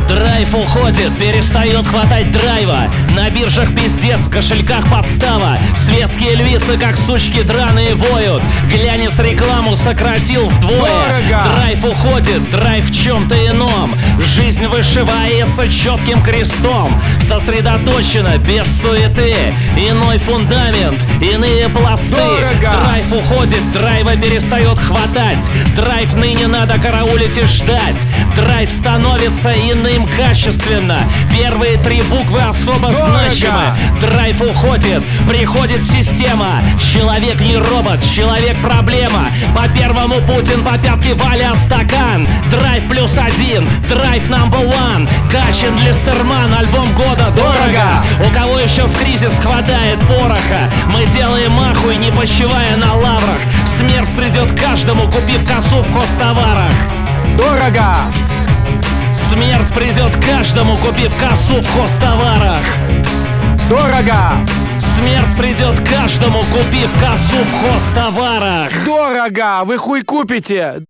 Драйв уходит, перестает хватать драйва. На биржах пиздец, в кошельках подстава. Светские львицы, как сучки драные, воют. Глянец рекламу сократил вдвое. Дорого! Драйв уходит, драйв в чем-то ином. Жизнь вышивается четким крестом. Сосредоточена, без суеты. Иной фундамент, иные пласты. Дорого! Драйв уходит, драйва перестает хватать. Драйв ныне надо караулить и ждать. Драйв становится иным качественно. Первые три буквы особо Дорого! значимы. Драйв уходит, приходит система. Человек не робот, человек проблема. По первому Путин, по пятке Валя стакан. Драйв +1, драйв number one. Качин, Листерман, альбом года. Дорого! У кого еще в кризис хватает пороха? Мы делаем махуй, не почивая на лаврах. Смерть придет каждому, купив косу в хозтоварах. Дорого! Смерть придет каждому, купив косу в хозтоварах. Дорого! Смерть придет каждому, купив косу в хозтоварах. Дорого! Вы хуй купите!